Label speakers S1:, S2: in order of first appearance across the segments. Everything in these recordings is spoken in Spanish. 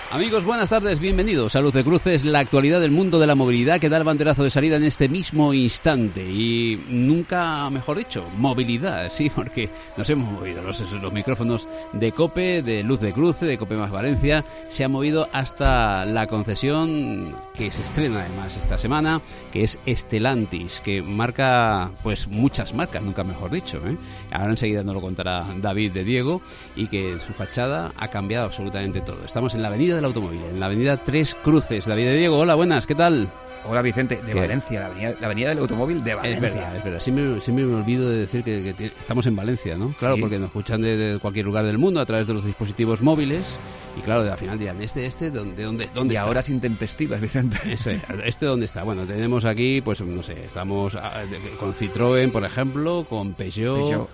S1: Amigos, buenas tardes, bienvenidos a Luz de Cruces, la actualidad del mundo de la movilidad que da el banderazo de salida en este mismo instante. Y nunca, mejor dicho, movilidad, sí, porque nos hemos movido los micrófonos de COPE, de Luz de Cruce, de COPE más Valencia, se ha movido hasta la concesión que se estrena además esta semana, que es Stellantis, que marca pues muchas marcas, nunca mejor dicho, ¿eh? Ahora enseguida nos lo contará David de Diego, y que en su fachada ha cambiado absolutamente todo. Estamos en la avenida del automóvil, en la avenida Tres Cruces. David de Diego, hola, buenas, ¿qué tal?
S2: Hola Vicente, de Valencia, la avenida del automóvil de Valencia.
S1: Es verdad, siempre me olvido de decir que estamos en Valencia, ¿no? Claro, sí. Porque nos escuchan de cualquier lugar del mundo a través de los dispositivos móviles. Y claro, al final dirán, ¿dónde
S2: y está? Ahora sin intempestivas, Vicente.
S1: Eso es, ¿dónde está? Bueno, tenemos aquí, pues no sé, estamos con Citroën, por ejemplo, con Peugeot,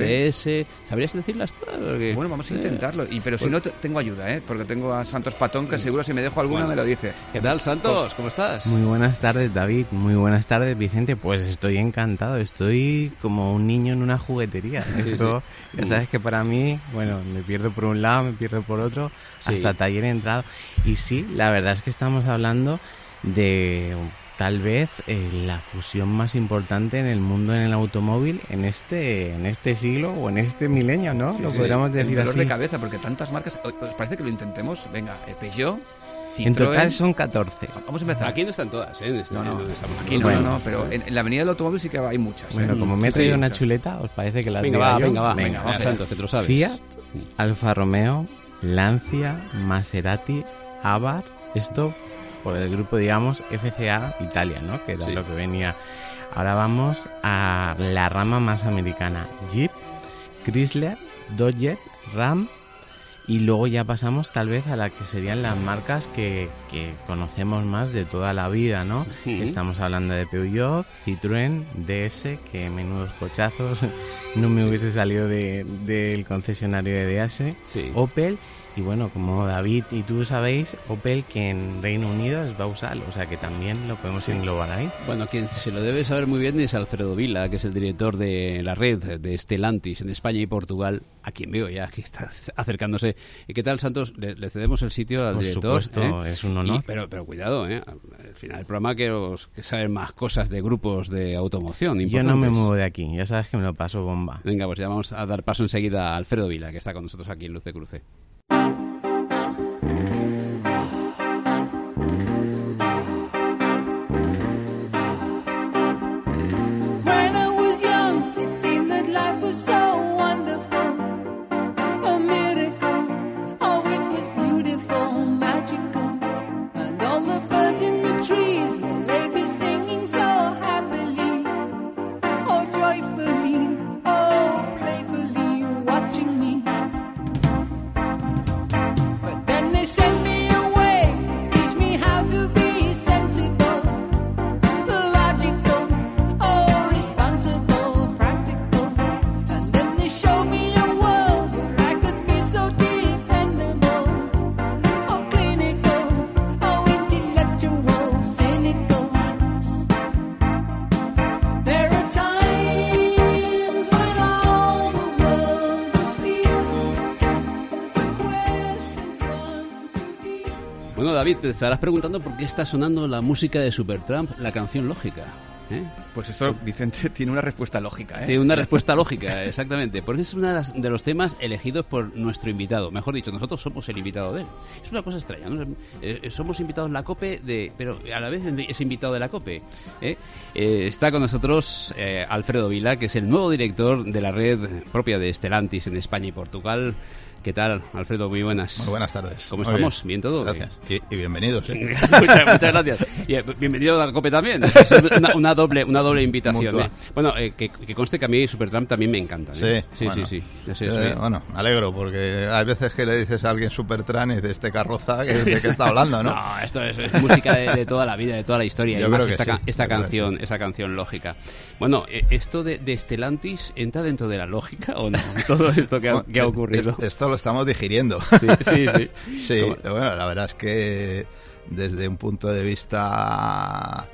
S1: DS. ¿Sabrías decirlas todas? Porque,
S2: bueno, vamos a intentarlo. Pero si no, tengo ayuda, porque tengo a Santos Patón, que seguro si me dejo alguna me lo dice.
S1: ¿Qué tal, Santos? ¿Cómo estás?
S3: Muy buenas tardes, David. Muy buenas tardes, Vicente. Pues estoy encantado. Estoy como un niño en una juguetería. Esto, ya sabes que para mí, bueno, me pierdo por un lado, me pierdo por otro. Sí. Hasta taller he entrado. Y sí, la verdad es que estamos hablando de tal vez la fusión más importante en el mundo en el automóvil en este siglo o en este milenio, ¿no?
S2: Sí,
S3: lo podríamos decir
S2: dolor
S3: así.
S2: De cabeza, porque tantas marcas. ¿Os parece que lo intentemos? Venga, Peugeot, Citroën.
S3: En total son 14.
S2: Vamos a empezar.
S1: Aquí no están todas, ¿eh?
S2: No,
S1: estamos
S2: aquí no, pero en la avenida del automóvil sí que hay muchas.
S3: Bueno, como me he traído una chuleta, ¿os parece que la
S1: Venga,
S3: vamos,
S1: Santos, que tú lo sabes.
S3: Fiat, Alfa Romeo, Lancia, Maserati, Abarth, esto por el grupo, digamos, FCA Italia, ¿no? Que era lo que venía. Ahora vamos a la rama más americana: Jeep, Chrysler, Dodge, Ram, y luego ya pasamos tal vez a la que serían las marcas que conocemos más de toda la vida, ¿no? Sí. Estamos hablando de Peugeot, Citroën, DS, que menudos cochazos, no me hubiese salido del concesionario de DS, sí. Opel. Y bueno, como David y tú sabéis, Opel, que en Reino Unido es Vauxhall, o sea que también lo podemos englobar ahí.
S1: Bueno, quien se lo debe saber muy bien es Alfredo Vila, que es el director de la red de Stellantis en España y Portugal, a quien veo ya que está acercándose. ¿Y qué tal, Santos? Le cedemos el sitio al director.
S3: Por supuesto, es un honor.
S1: Pero cuidado, al final del programa que saben más cosas de grupos de automoción importantes.
S3: Yo no me muevo de aquí, ya sabes que me lo paso bomba.
S1: Venga, pues ya vamos a dar paso enseguida a Alfredo Vila, que está con nosotros aquí en Luz de Cruce. Bueno, David, te estarás preguntando por qué está sonando la música de Supertramp, la canción lógica.
S2: Pues esto, Vicente, tiene una respuesta lógica.
S1: Tiene una respuesta lógica, exactamente. Porque es uno de los temas elegidos por nuestro invitado. Mejor dicho, nosotros somos el invitado de él. Es una cosa extraña, ¿no? Somos invitados de la COPE, pero a la vez es invitado de la COPE. Está con nosotros Alfredo Vila, que es el nuevo director de la red propia de Stellantis en España y Portugal. ¿Qué tal, Alfredo? Muy buenas.
S4: Muy buenas tardes.
S1: ¿Cómo estamos? ¿Bien todo?
S4: Gracias. Y bienvenidos.
S1: Muchas gracias. Y bienvenido a la COPE también. Es una doble invitación. Bueno, que conste que a mí Supertramp también me encanta. Sí.
S4: Bueno, me alegro, porque hay veces que le dices a alguien Supertramp y dices, este carroza, ¿de qué está hablando, no?
S1: No, esto es música de toda la vida, de toda la historia.
S4: Yo
S1: y más
S4: creo que
S1: esa canción lógica. Bueno, ¿esto de Stellantis entra dentro de la lógica o no? Todo esto que ha ocurrido.
S4: Esto lo estamos digiriendo.
S1: Sí.
S4: Bueno, la verdad es que desde un punto de vista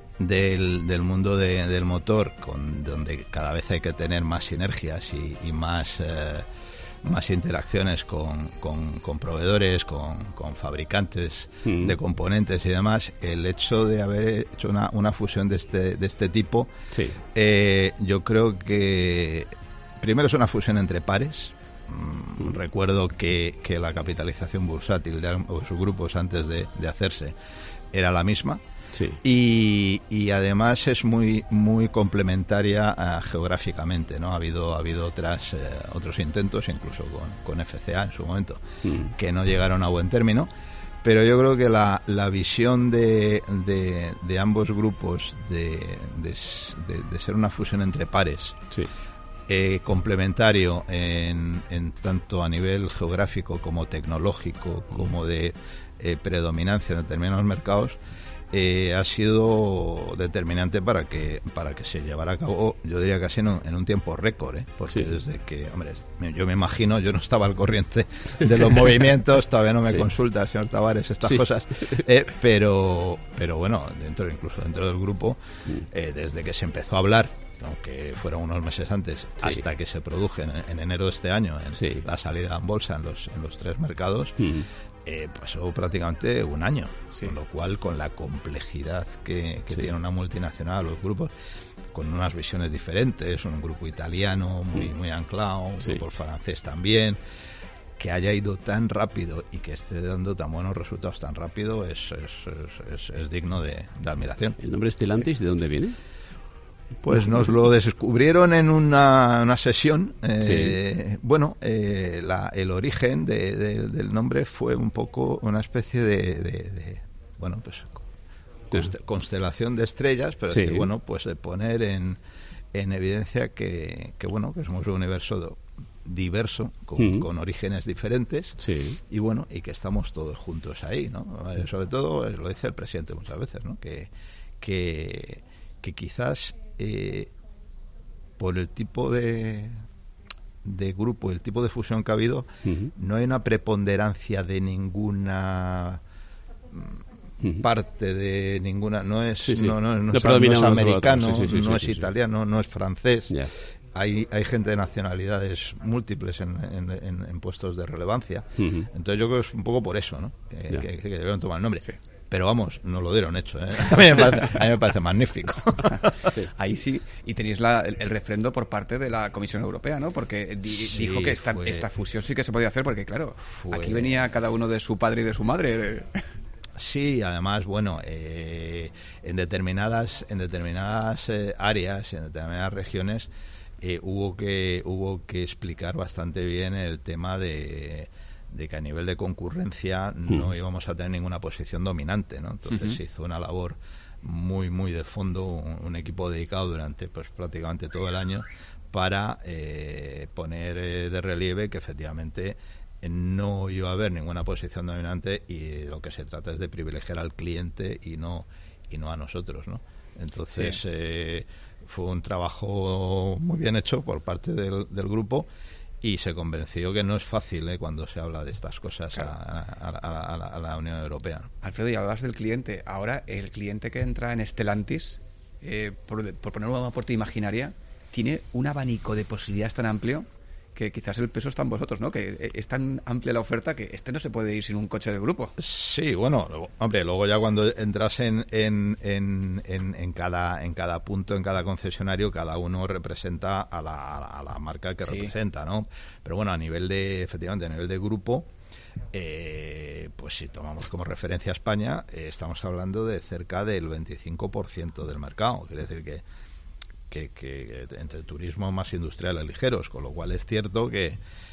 S4: del mundo del motor, donde cada vez hay que tener más sinergias y más más interacciones con proveedores, con fabricantes de componentes y demás, el hecho de haber hecho una fusión de este tipo,
S1: Sí.
S4: Yo creo que primero es una fusión entre pares. Recuerdo que la capitalización bursátil de ambos grupos antes de hacerse era la misma.
S1: Sí.
S4: Y además es muy complementaria geográficamente, ¿no? Ha habido otros intentos, incluso con FCA en su momento, que no llegaron a buen término. Pero yo creo que la visión de ambos grupos de ser una fusión entre pares,
S1: Sí.
S4: Complementario en tanto a nivel geográfico como tecnológico, como de predominancia en determinados mercados, ha sido determinante para que se llevara a cabo, yo diría casi en un tiempo récord, porque
S1: Sí.
S4: desde que, hombre, yo me imagino, yo no estaba al corriente de los movimientos, todavía no me consulta el señor Tavares estas cosas, pero bueno, incluso dentro del grupo, desde que se empezó a hablar, aunque fueron unos meses antes, hasta que se produjo en enero de este año la salida en bolsa en los 3 mercados, pasó prácticamente un año, con lo cual, con la complejidad que tiene una multinacional, los grupos, con unas visiones diferentes, un grupo italiano muy anclado, un grupo francés también, que haya ido tan rápido y que esté dando tan buenos resultados tan rápido es digno de admiración.
S1: ¿El nombre Stellantis de dónde viene?
S4: Pues nos lo descubrieron en una sesión. Bueno, el origen del nombre fue un poco una especie de bueno, pues constelación de estrellas, pero es que, bueno, pues de poner en evidencia que bueno, que somos un universo diverso, con orígenes diferentes, y bueno, y que estamos todos juntos ahí, ¿no? Sobre todo, lo dice el presidente muchas veces, ¿no? Que quizás por el tipo de grupo, el tipo de fusión que ha habido, no hay una preponderancia de ninguna parte, de ninguna, no es americano, no es italiano, no es francés. Hay gente de nacionalidades múltiples en puestos de relevancia. Entonces yo creo que es un poco por eso, ¿no? Que debieron tomar el nombre. Pero vamos, no lo dieron hecho, ¿eh? A mí me parece magnífico.
S2: Ahí sí, y tenéis el refrendo por parte de la Comisión Europea, ¿no? Porque dijo que esta fusión sí que se podía hacer, porque claro, aquí venía cada uno de su padre y de su madre.
S4: Sí, además, bueno, en determinadas áreas, en determinadas regiones, hubo que explicar bastante bien el tema de que a nivel de concurrencia no íbamos a tener ninguna posición dominante, ¿no? Entonces se hizo una labor muy de fondo, un equipo dedicado durante pues prácticamente todo el año para poner de relieve que efectivamente no iba a haber ninguna posición dominante, y de lo que se trata es de privilegiar al cliente y no a nosotros, ¿no? Entonces fue un trabajo muy bien hecho por parte del grupo, y se convenció que no es fácil cuando se habla de estas cosas, claro, a la Unión Europea.
S2: Alfredo, y hablabas del cliente. Ahora, el cliente que entra en Stellantis, por poner una puerta imaginaria, tiene un abanico de posibilidades tan amplio que quizás el peso está en vosotros, ¿no? Que es tan amplia la oferta que no se puede ir sin un coche del grupo. Sí,
S4: bueno, hombre, luego ya cuando entras en cada punto, en cada concesionario, cada uno representa a la marca que representa, ¿no? Pero bueno, efectivamente, a nivel de grupo, pues si tomamos como referencia a España, estamos hablando de cerca del 25% del mercado. Quiere decir que entre turismo más industriales ligeros, con lo cual es cierto que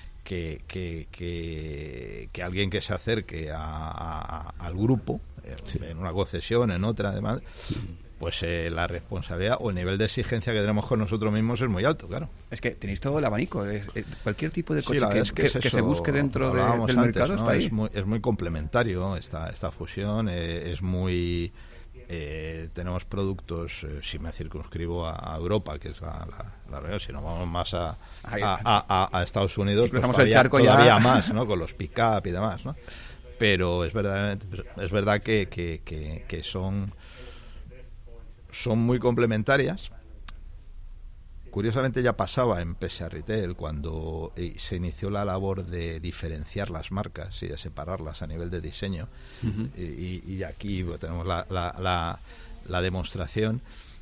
S4: alguien que se acerque al grupo en una concesión, en otra además, pues la responsabilidad o el nivel de exigencia que tenemos con nosotros mismos es muy alto, claro.
S2: Es que tenéis todo el abanico, cualquier tipo de coche que se busque dentro del mercado, ¿no? Está ahí.
S4: Es muy complementario esta fusión, es muy... tenemos productos, si me circunscribo a Europa, que es la realidad, si no vamos más a Estados Unidos, pues todavía más, ¿no? Con los pick-up y demás, ¿no? Pero es verdad que son muy complementarias. curiosamente ya pasaba en PSA Retail cuando se inició la labor de diferenciar las marcas y de separarlas a nivel de diseño. Y aquí tenemos la demostración.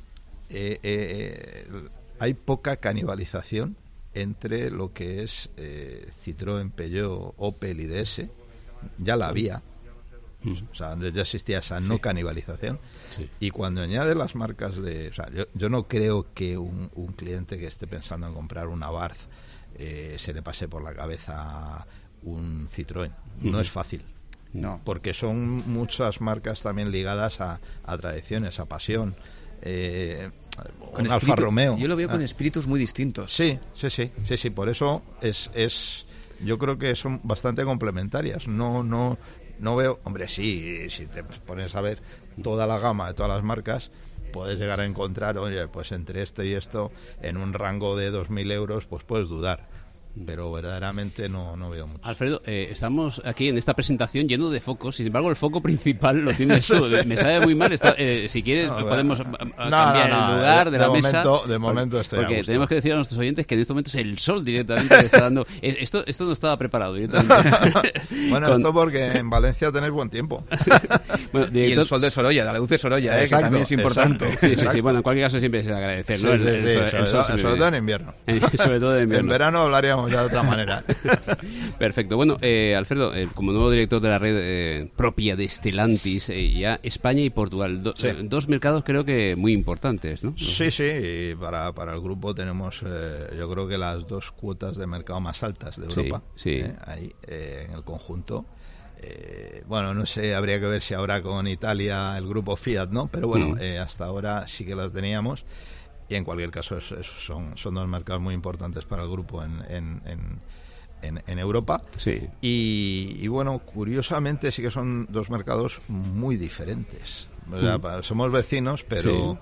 S4: Hay poca canibalización entre lo que es Citroën, Peugeot, Opel y DS. Ya la había. O sea, ya existía esa no canibalización. Sí. Y cuando añade las marcas de... O sea, yo no creo que un cliente que esté pensando en comprar una Abarth se le pase por la cabeza un Citroën. No es fácil. No. Porque son muchas marcas también ligadas a tradiciones, a pasión.
S2: Con Alfa Romeo. Yo lo veo con espíritus muy distintos.
S4: Sí. Por eso yo creo que son bastante complementarias. No veo, hombre, sí, si te pones a ver toda la gama de todas las marcas, puedes llegar a encontrar, oye, pues entre esto y esto, en un rango de 2.000 euros, pues puedes dudar. Pero verdaderamente no veo mucho.
S1: Alfredo, estamos aquí en esta presentación lleno de focos, sin embargo el foco principal lo tienes tú. Me sabe muy mal, si quieres podemos cambiar el lugar de la mesa.
S4: De momento estoy
S1: porque tenemos que decir a nuestros oyentes que en este momento es el sol directamente que está dando. Esto no estaba preparado directamente.
S4: Bueno, esto porque en Valencia tenéis buen tiempo.
S2: Bueno, director... Y el sol de Sorolla, la luz de Sorolla, que también es importante.
S1: Sí, bueno, en cualquier caso siempre es agradecer, ¿no?
S4: Sobre todo en invierno.
S1: Sobre todo en invierno.
S4: En verano hablaríamos ya de otra manera.
S1: Perfecto. Bueno, Alfredo, como nuevo director de la red propia de Stellantis, ya España y Portugal, dos mercados creo que muy importantes, ¿no?
S4: Sí, y para el grupo tenemos yo creo que las dos cuotas de mercado más altas de Europa. Sí. Ahí en el conjunto. Bueno, no sé, habría que ver si ahora con Italia el grupo Fiat, ¿no? Pero bueno, hasta ahora sí que las teníamos. Y en cualquier caso son dos mercados muy importantes para el grupo en Europa. Sí. Y bueno, curiosamente sí que son dos mercados muy diferentes. O sea, somos vecinos, pero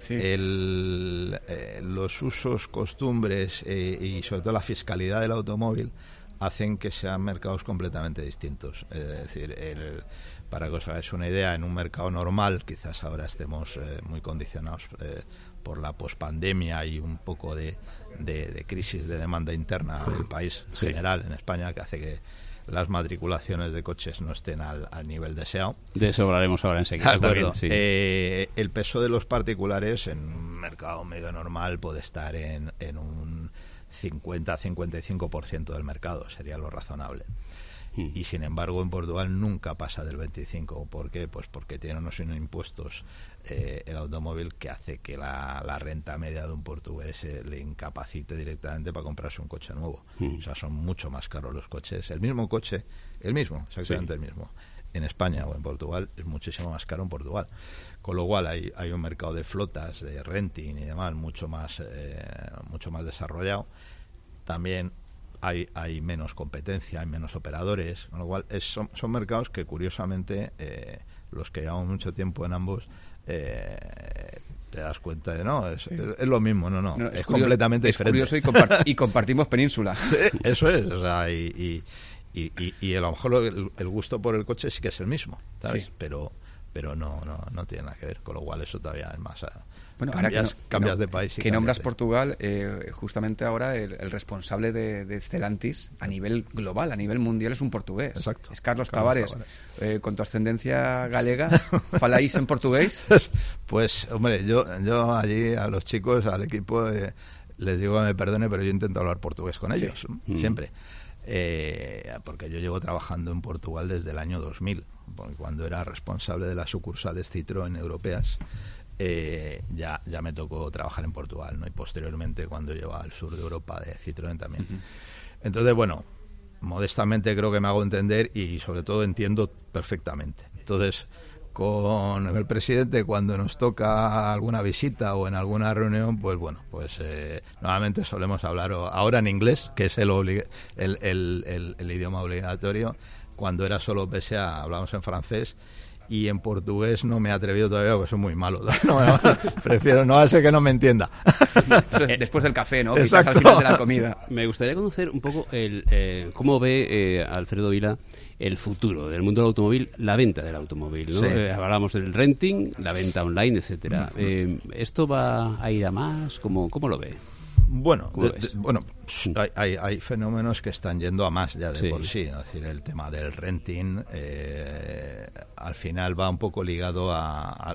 S4: los usos, costumbres y sobre todo la fiscalidad del automóvil hacen que sean mercados completamente distintos. Es decir, para que os hagáis una idea, en un mercado normal, quizás ahora estemos muy condicionados por la pospandemia y un poco de crisis de demanda interna del país en general, en España, que hace que las matriculaciones de coches no estén al nivel deseado.
S1: De eso hablaremos ahora enseguida.
S4: También, el peso de los particulares en un mercado medio normal puede estar en un 50-55% del mercado, sería lo razonable. Y sin embargo en Portugal nunca pasa del 25%. ¿Por qué? Pues porque tiene unos impuestos el automóvil que hace que la renta media de un portugués le incapacite directamente para comprarse un coche nuevo. O sea, son mucho más caros los coches. El mismo coche, exactamente el mismo, en España o en Portugal es muchísimo más caro en Portugal. Con lo cual hay un mercado de flotas, de renting y demás mucho más desarrollado. También hay menos competencia, hay menos operadores, con lo cual son mercados que curiosamente los que llevamos mucho tiempo en ambos te das cuenta de es lo mismo, es completamente diferente.
S2: Es curioso y compartimos península.
S4: Sí, eso es, o sea, y a lo mejor el gusto por el coche sí que es el mismo, ¿sabes? Sí. Pero no tiene nada que ver, con lo cual eso todavía es más.
S2: Bueno,
S4: cambias de país.
S2: Que nombras Portugal, justamente ahora el responsable de Stellantis a nivel global, a nivel mundial, es un portugués.
S4: Exacto.
S2: Es Carlos Tavares. Con tu ascendencia galega, ¿faláis en portugués?
S4: Pues, hombre, yo allí a los chicos, al equipo, les digo que me perdone, pero yo intento hablar portugués con ellos, siempre. Porque yo llevo trabajando en Portugal desde el año 2000, cuando era responsable de las sucursales Citroën europeas. Ya me tocó trabajar en Portugal, ¿no? Y posteriormente cuando llevo al sur de Europa de Citroën también. Entonces, bueno, modestamente creo que me hago entender y sobre todo entiendo perfectamente. Entonces, con el presidente, cuando nos toca alguna visita o en alguna reunión, pues bueno, normalmente solemos hablar ahora en inglés, que es el idioma obligatorio. Cuando era solo PSA hablamos en francés. Y en portugués no me he atrevido todavía porque soy muy malo. Prefiero no hacer que no me entienda.
S2: Después del café, ¿no?
S4: Exacto.
S2: Quizás al final de la comida.
S1: Me gustaría conocer un poco cómo ve Alfredo Vila el futuro del mundo del automóvil, la venta del automóvil, ¿no? Sí. Hablábamos del renting, la venta online, etcétera. ¿Esto va a ir a más? ¿Cómo lo ve?
S4: Bueno, hay fenómenos que están yendo a más ya de por sí. Es decir, el tema del renting al final va un poco ligado a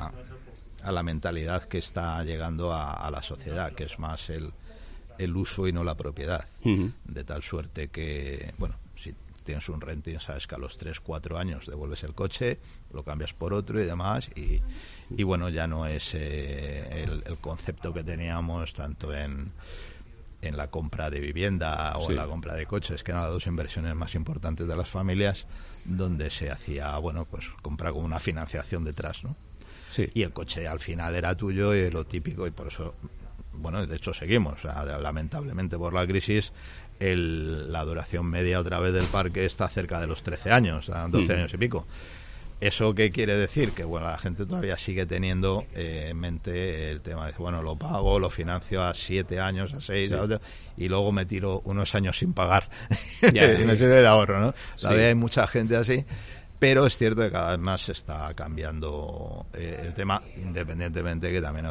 S4: la mentalidad que está llegando a la sociedad, que es más el uso y no la propiedad. De tal suerte que, bueno, si tienes un renting, sabes que a los 3-4 años devuelves el coche, lo cambias por otro y demás, y bueno, ya no es el concepto que teníamos tanto en la compra de vivienda o en la compra de coches, que eran las dos inversiones más importantes de las familias, donde se hacía, bueno, pues comprar con una financiación detrás, ¿no?
S1: Sí.
S4: Y el coche al final era tuyo, y lo típico, y por eso, bueno, de hecho seguimos, o sea, lamentablemente por la crisis, la duración media otra vez del parque está cerca de los 13 años, 12 años y pico. ¿Eso qué quiere decir? Que bueno, la gente todavía sigue teniendo en mente el tema de, bueno, lo pago, lo financio a 7 años, a 6, y luego me tiro unos años sin pagar. Y me sirve de ahorro, ¿no? Todavía hay mucha gente así, pero es cierto que cada vez más se está cambiando el tema, independientemente que también hay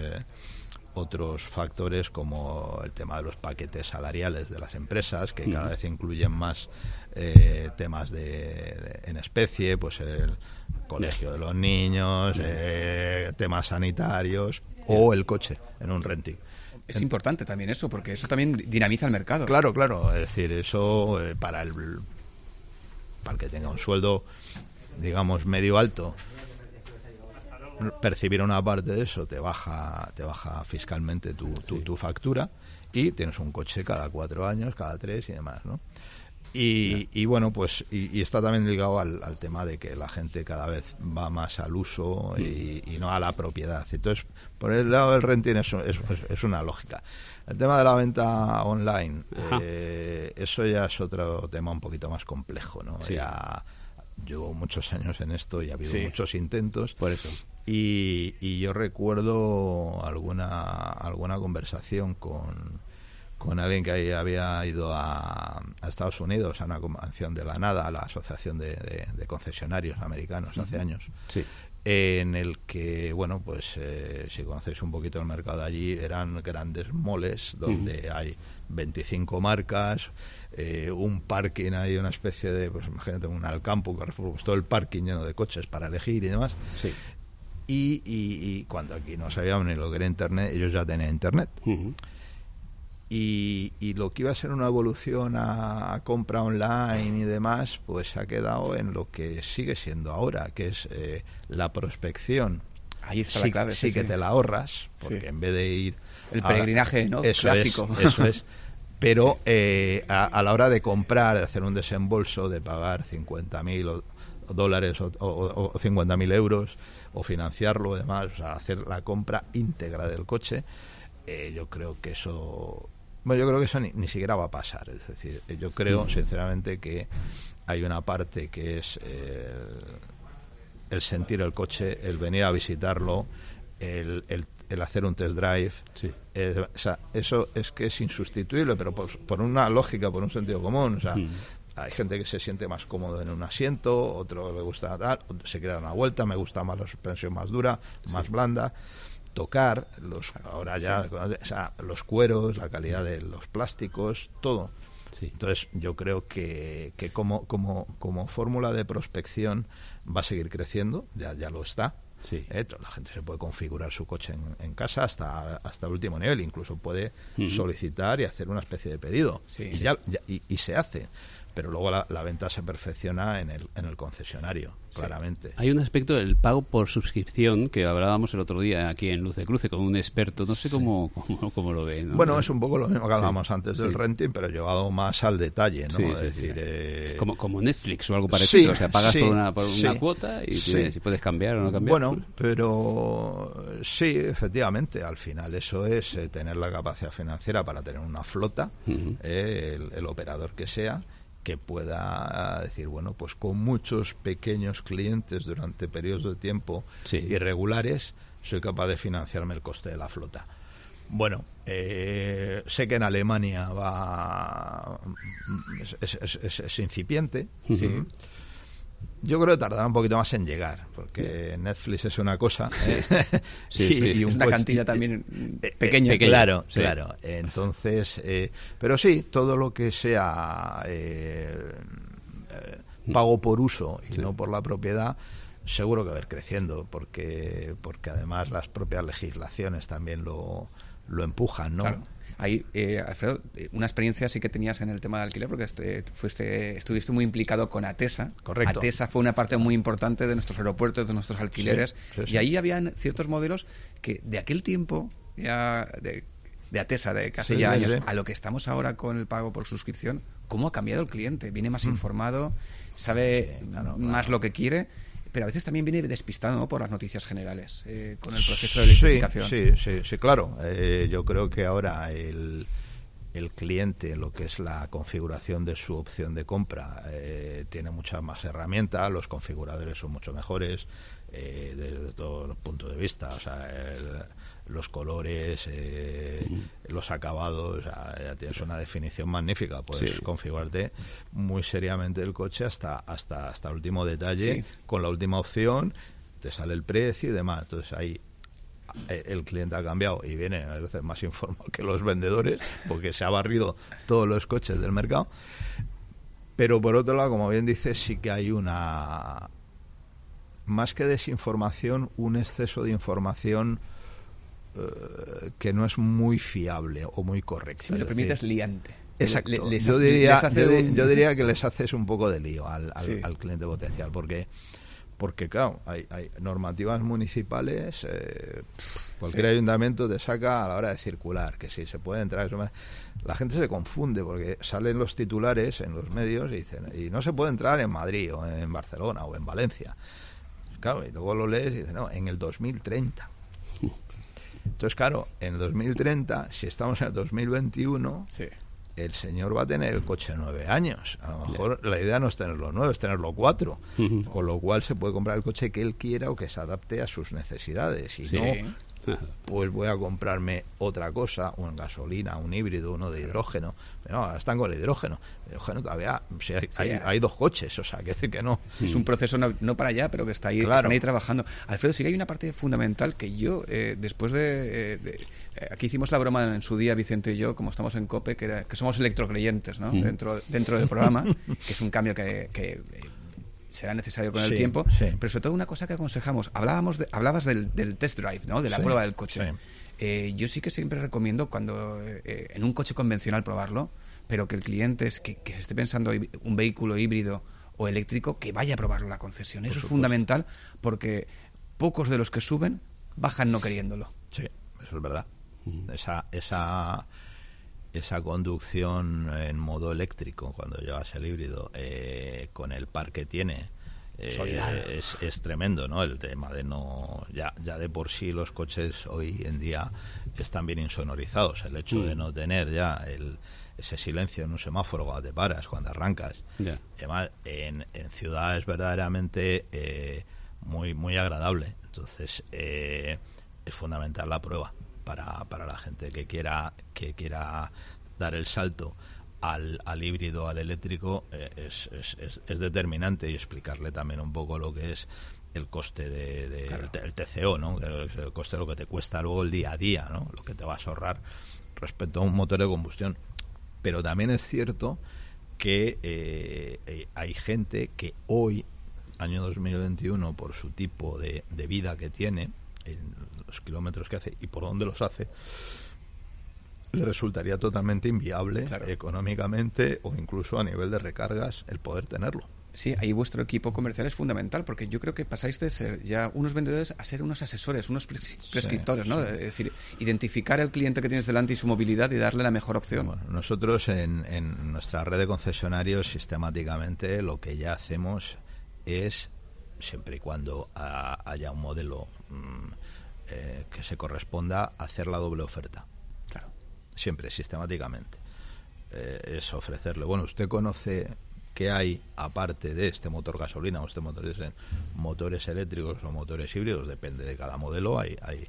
S4: otros factores, como el tema de los paquetes salariales de las empresas, que cada vez incluyen más temas en especie, pues el colegio de los niños, temas sanitarios o el coche en un renting.
S2: Es importante también eso, porque eso también dinamiza el mercado.
S4: Claro, es decir, eso para el que tenga un sueldo, digamos, medio alto, percibir una parte de eso te baja fiscalmente tu factura, y tienes un coche cada 4 años, cada 3 y demás, ¿no? Y bueno, pues y está también ligado al tema de que la gente cada vez va más al uso y no a la propiedad. Entonces, por el lado del renting es una lógica. El tema de la venta online, eso ya es otro tema un poquito más complejo, ¿no? Sí. Ya llevo muchos años en esto y ha habido muchos intentos.
S1: Por eso.
S4: Y yo recuerdo alguna conversación con alguien que había ido a Estados Unidos a una convención de la NADA, a la Asociación de Concesionarios Americanos, hace años, en el que, bueno, pues si conocéis un poquito el mercado de allí, eran grandes moles donde hay 25 marcas, un parking, hay una especie de, pues imagínate, un Alcampo, pues todo el parking lleno de coches para elegir y demás. Sí. Y cuando aquí no sabíamos ni lo que era Internet, ellos ya tenían Internet. Y lo que iba a ser una evolución a compra online y demás, pues se ha quedado en lo que sigue siendo ahora, que es la prospección.
S2: Ahí está la clave.
S4: Sí, que te la ahorras, porque en vez de ir...
S2: El peregrinaje, ¿no? Clásico.
S4: Eso es. Pero a la hora de comprar, de hacer un desembolso, de pagar $50,000 o 50.000 euros, o financiarlo, además, o sea, hacer la compra íntegra del coche, yo creo que eso... Bueno, yo creo que eso ni siquiera va a pasar. Es decir, yo creo sinceramente que hay una parte que es el sentir el coche, el venir a visitarlo, el hacer un test drive. Sí. O sea, eso es que es insustituible, pero por una lógica, por un sentido común. O sea, hay gente que se siente más cómodo en un asiento, otro le gusta tal, se queda una vuelta, me gusta más la suspensión más dura, más blanda. Tocar ahora ya, o sea, los cueros, la calidad de los plásticos, todo. Sí. Entonces yo creo que como fórmula de prospección va a seguir creciendo, ya lo está. Sí. La gente se puede configurar su coche en casa hasta el último nivel, incluso puede solicitar y hacer una especie de pedido. Sí. Y se hace. Pero luego la venta se perfecciona en el concesionario, claramente.
S1: Hay un aspecto del pago por suscripción que hablábamos el otro día aquí en Luz de Cruce con un experto, no sé cómo lo ve, ¿no?
S4: Bueno, es un poco lo mismo que hablábamos antes del renting, pero llevado más al detalle, ¿no? Es decir,
S1: como Netflix o algo parecido, o sea, pagas por una cuota y si puedes cambiar o no cambiar.
S4: Bueno, pero sí, efectivamente, al final eso es tener la capacidad financiera para tener una flota, el operador que sea, que pueda decir, bueno, pues con muchos pequeños clientes durante periodos de tiempo irregulares, soy capaz de financiarme el coste de la flota. Bueno, sé que en Alemania es incipiente, Yo creo que tardará un poquito más en llegar, porque Netflix es una cosa,
S2: y es una cantidad también pequeña.
S4: Claro, claro. Entonces, pero sí, todo lo que sea pago por uso y no por la propiedad, seguro que va a ir creciendo, porque además las propias legislaciones también lo empujan, ¿no?
S2: Claro. Ahí, Alfredo, una experiencia sí que tenías en el tema de alquiler, porque estuviste muy implicado con Atesa.
S4: Correcto.
S2: Atesa fue una parte muy importante de nuestros aeropuertos, de nuestros alquileres, y ahí habían ciertos modelos que de aquel tiempo, ya de Atesa, de hace ya años, a lo que estamos ahora con el pago por suscripción, ¿cómo ha cambiado el cliente? Viene más informado, sabe más lo que quiere, pero a veces también viene despistado, ¿no?, por las noticias generales, con el proceso de electrificación.
S4: Sí, claro. Yo creo que ahora el cliente, lo que es la configuración de su opción de compra, tiene muchas más herramientas, los configuradores son mucho mejores desde todos los puntos de vista, o sea, los colores, los acabados, o sea, ya tienes una definición magnífica, puedes configurarte muy seriamente el coche hasta el último detalle, con la última opción, te sale el precio y demás. Entonces ahí el cliente ha cambiado y viene a veces más informado que los vendedores, porque se ha barrido todos los coches del mercado. Pero por otro lado, como bien dices, sí que hay una, más que desinformación, un exceso de información que no es muy fiable o muy correcta.
S2: Si me lo permites, liante.
S4: Exacto. Yo diría que les haces un poco de lío al cliente potencial, porque claro, hay normativas municipales, cualquier ayuntamiento te saca a la hora de circular, que si se puede entrar, la gente se confunde porque salen los titulares en los medios y dicen, y no se puede entrar en Madrid o en Barcelona o en Valencia. Claro, y luego lo lees y dices, no, en el 2030. Entonces, claro, en el 2030, si estamos en el 2021, el señor va a tener el coche 9 años. A lo mejor la idea no es tenerlo 9, es tenerlo 4. Con lo cual se puede comprar el coche que él quiera o que se adapte a sus necesidades. Y no, pues voy a comprarme otra cosa, un gasolina, un híbrido, uno de hidrógeno. No, están con el hidrógeno. El hidrógeno todavía, hay 2 coches, o sea, que decir que no.
S2: Es un proceso no para allá, pero que está ahí, están ahí trabajando. Alfredo, sí que hay una parte fundamental que yo, después aquí hicimos la broma en su día, Vicente y yo, como estamos en COPE, que somos electrocreyentes, ¿no? Dentro del programa, que es un cambio que será necesario con el tiempo, pero sobre todo una cosa que aconsejamos, hablabas del test drive, ¿no?, de la prueba del coche. Yo sí que siempre recomiendo cuando en un coche convencional probarlo, pero que el cliente que se esté pensando un vehículo híbrido o eléctrico, que vaya a probarlo en la concesión. Eso es fundamental, porque pocos de los que suben bajan no queriéndolo.
S4: Sí, eso es verdad. Esa conducción en modo eléctrico cuando llevas el híbrido con el par que tiene es tremendo, ¿no? El tema de ya de por sí los coches hoy en día están bien insonorizados. El hecho de no tener ya ese silencio en un semáforo cuando te paras, cuando arrancas, además en ciudad es verdaderamente muy, muy agradable. Entonces es fundamental la prueba para la gente que quiera dar el salto al híbrido, al eléctrico. Es determinante, y explicarle también un poco lo que es el coste el TCO, ¿no? El coste de lo que te cuesta luego el día a día, ¿no? Lo que te vas a ahorrar respecto a un motor de combustión. Pero también es cierto que hay gente que hoy, año 2021, por su tipo de vida que tiene, en los kilómetros que hace y por dónde los hace, le resultaría totalmente inviable económicamente o incluso a nivel de recargas el poder tenerlo.
S2: Sí, ahí vuestro equipo comercial es fundamental, porque yo creo que pasáis de ser ya unos vendedores a ser unos asesores, unos prescriptores, ¿no? Es decir, identificar al cliente que tienes delante y su movilidad y darle la mejor opción.
S4: Bueno, nosotros en nuestra red de concesionarios sistemáticamente lo que ya hacemos es, siempre y cuando haya un modelo que se corresponda, hacer la doble oferta.
S2: Claro.
S4: Siempre, sistemáticamente. Es ofrecerle, bueno, usted conoce que hay, aparte de este motor gasolina o este motor diésel, motores eléctricos o motores híbridos, depende de cada modelo.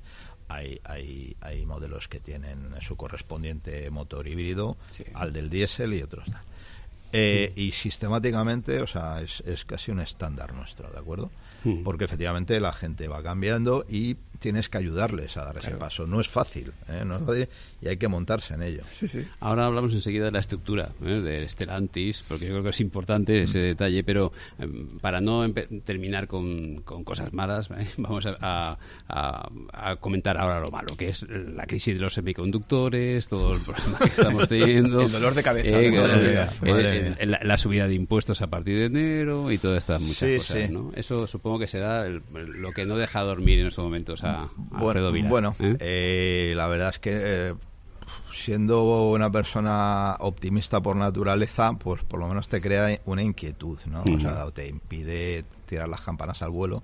S4: Hay modelos que tienen su correspondiente motor híbrido al del diésel y otros. Y sistemáticamente, o sea, es casi un estándar nuestro, ¿de acuerdo? Porque efectivamente la gente va cambiando y tienes que ayudarles a dar ese paso. No es fácil, no es fácil, y hay que montarse en ello.
S2: Sí.
S1: Ahora hablamos enseguida de la estructura de Stellantis, porque yo creo que es importante ese detalle, pero para no terminar con cosas malas, vamos a comentar ahora lo malo, que es la crisis de los semiconductores, todo el problema que estamos teniendo.
S2: El dolor de cabeza de todos los días.
S1: La subida de impuestos a partir de enero y todas estas muchas cosas, ¿no? Eso supongo que será lo que no deja dormir en estos momentos a Alfredo Vilar.
S4: Bueno, la verdad es que siendo una persona optimista por naturaleza, pues por lo menos te crea una inquietud, ¿no? O sea, te impide tirar las campanas al vuelo,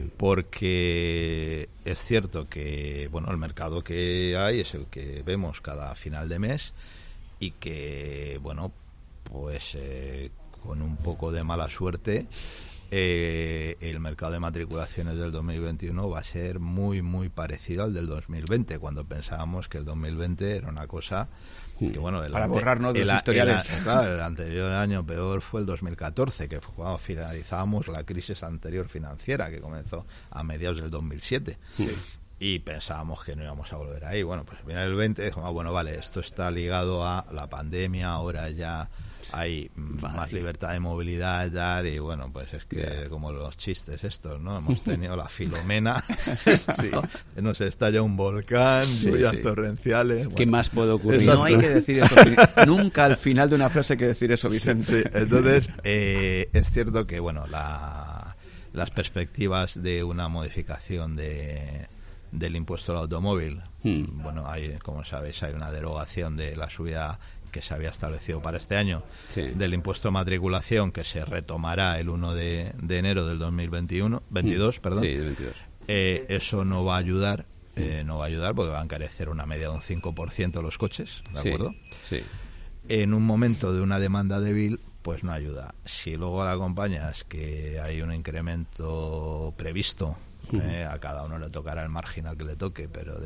S4: porque es cierto que, bueno, el mercado que hay es el que vemos cada final de mes y que, bueno, pues con un poco de mala suerte el mercado de matriculaciones del 2021 va a ser muy muy parecido al del 2020, cuando pensábamos que el 2020 era una cosa que, bueno,
S2: para borrarnos de los historiales.
S4: Claro, el anterior año peor fue el 2014, que fue cuando finalizábamos la crisis anterior financiera, que comenzó a mediados del 2007. Y pensábamos que no íbamos a volver ahí. Bueno, pues viene el 20 y dijimos, bueno, vale, esto está ligado a la pandemia, ahora ya hay más libertad de movilidad y tal, y bueno, pues es que como los chistes estos, ¿no? Hemos tenido la Filomena, ¿no? Nos estalla un volcán, lluvias torrenciales. Bueno,
S1: ¿qué más puede ocurrir?
S2: No hay que decir eso. Nunca al final de una frase hay que decir eso, Vicente.
S4: Sí, entonces, es cierto que, bueno, las perspectivas de una modificación del impuesto al automóvil, bueno, como sabéis, hay una derogación de la subida que se había establecido para este año, del impuesto de matriculación, que se retomará el 1 de enero del 22, perdón.
S1: Sí, 22.
S4: Eso no va a ayudar, porque va a encarecer una media de un 5% los coches, ¿de acuerdo?
S1: Sí.
S4: En un momento de una demanda débil, pues no ayuda. Si luego la acompañas que hay un incremento previsto, a cada uno le tocará el marginal que le toque, pero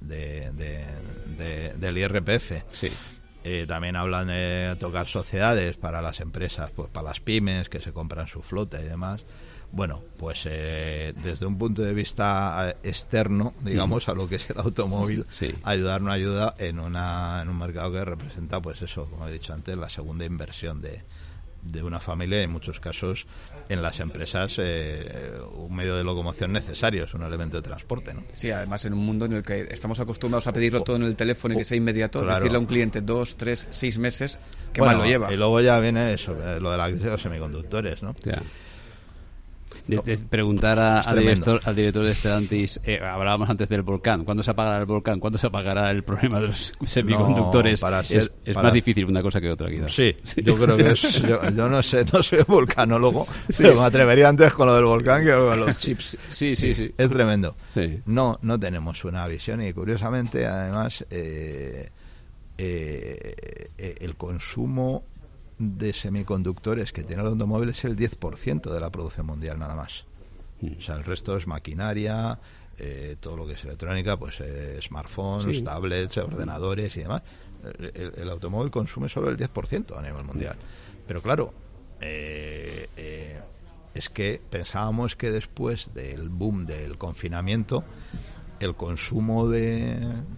S4: del IRPF. También hablan de tocar sociedades para las empresas, pues para las pymes que se compran su flota y demás. Bueno, pues desde un punto de vista externo, digamos, a lo que es el automóvil, ayudar no ayuda en un mercado que representa, pues eso, como he dicho antes, la segunda inversión de una familia, en muchos casos en las empresas un medio de locomoción necesario, es un elemento de transporte, ¿no?
S2: Sí, además en un mundo en el que estamos acostumbrados a pedirlo todo en el teléfono y que sea inmediato, decirle a un cliente 2, 3, 6 meses, que mal lo lleva.
S4: Y luego ya viene eso, lo de la crisis de los semiconductores, ¿no?
S1: De preguntar al director de Stellantis, hablábamos antes del volcán, ¿cuándo se apagará el volcán? ¿Cuándo se apagará el problema de los semiconductores? Es más difícil una cosa que otra, quizás.
S4: Sí, yo creo que yo no sé, no soy volcanólogo, pero me atrevería antes con lo del volcán que con los chips.
S1: Sí.
S4: Es tremendo. No tenemos una visión, y curiosamente, además, el consumo de semiconductores que tiene el automóvil es el 10% de la producción mundial, nada más. O sea, el resto es maquinaria, todo lo que es electrónica, pues smartphones, tablets, ordenadores y demás. El automóvil consume solo el 10% a nivel mundial. Pero claro, es que pensábamos que después del boom del confinamiento, el consumo de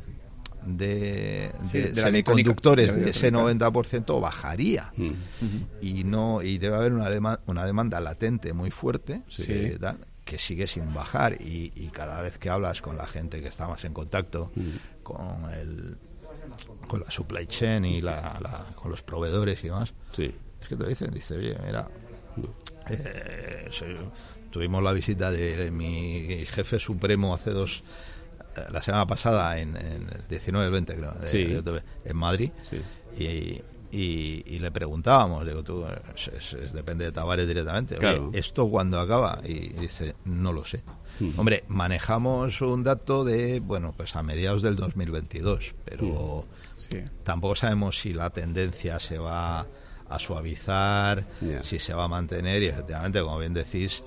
S4: semiconductores de ese 90% bajaría, y debe haber una demanda latente muy fuerte, que sigue sin bajar, y cada vez que hablas con la gente que está más en contacto con la supply chain y con los proveedores y demás, es que te dicen, oye, mira, tuvimos la visita de mi jefe supremo hace la semana pasada, en el 19 el 20 creo, en Madrid, y le preguntábamos, digo, tú, depende de Tavares directamente,
S1: claro.
S4: Oye, ¿esto cuándo acaba? Y dice, no lo sé. Hombre, manejamos un dato de, bueno, pues a mediados del 2022, pero tampoco sabemos si la tendencia se va a suavizar, si se va a mantener, y efectivamente, como bien decís,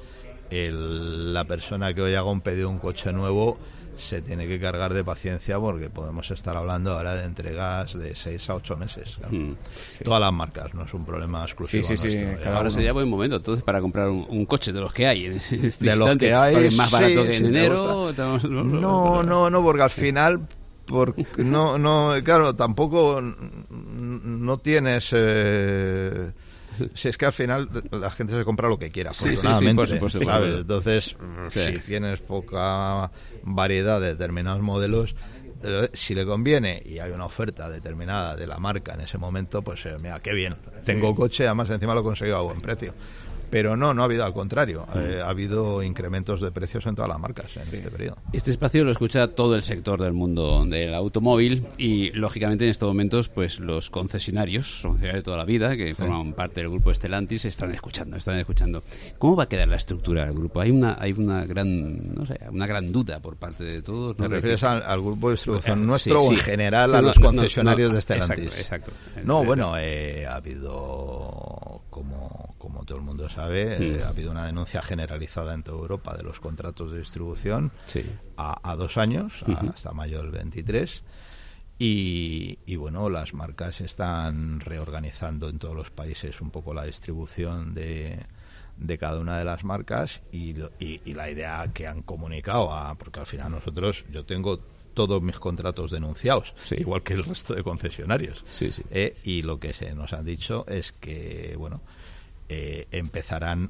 S4: la persona que hoy haga un pedido de un coche nuevo se tiene que cargar de paciencia, porque podemos estar hablando ahora de entregas de 6 a 8 meses. Claro.
S2: Sí.
S4: Todas las marcas, no es un problema exclusivo nuestro.
S1: Ahora sería buen momento entonces para comprar un coche de los que hay en este
S4: de
S1: instante,
S4: los que hay,
S1: porque es más barato que en
S4: si
S1: enero.
S4: No, porque al final claro, tampoco no tienes si es que al final la gente se compra lo que quiera, afortunadamente,
S1: por supuesto,
S4: ¿sabes?
S1: claro.
S4: Entonces, si tienes poca variedad de determinados modelos, si le conviene y hay una oferta determinada de la marca en ese momento, pues mira, qué bien, tengo coche, además encima lo he conseguido a buen precio. Pero no ha habido, al contrario, ha habido incrementos de precios en todas las marcas en este periodo.
S1: Este espacio lo escucha todo el sector del mundo del automóvil y, lógicamente, en estos momentos, pues los concesionarios de toda la vida, que forman parte del grupo Stellantis, están escuchando. ¿Cómo va a quedar la estructura del grupo? Hay una gran duda por parte de todos, ¿no?
S4: ¿Te refieres al grupo de distribución nuestro o en general a los concesionarios de Stellantis?
S1: Exacto.
S4: No, bueno, ha habido, como todo el mundo sabe, ha habido una denuncia generalizada en toda Europa de los contratos de distribución a 2 años, hasta mayo del 23, y bueno, las marcas están reorganizando en todos los países un poco la distribución de cada una de las marcas y la idea que han comunicado, porque al final yo tengo todos mis contratos denunciados, igual que el resto de concesionarios. Y lo que se nos han dicho es que, bueno, empezarán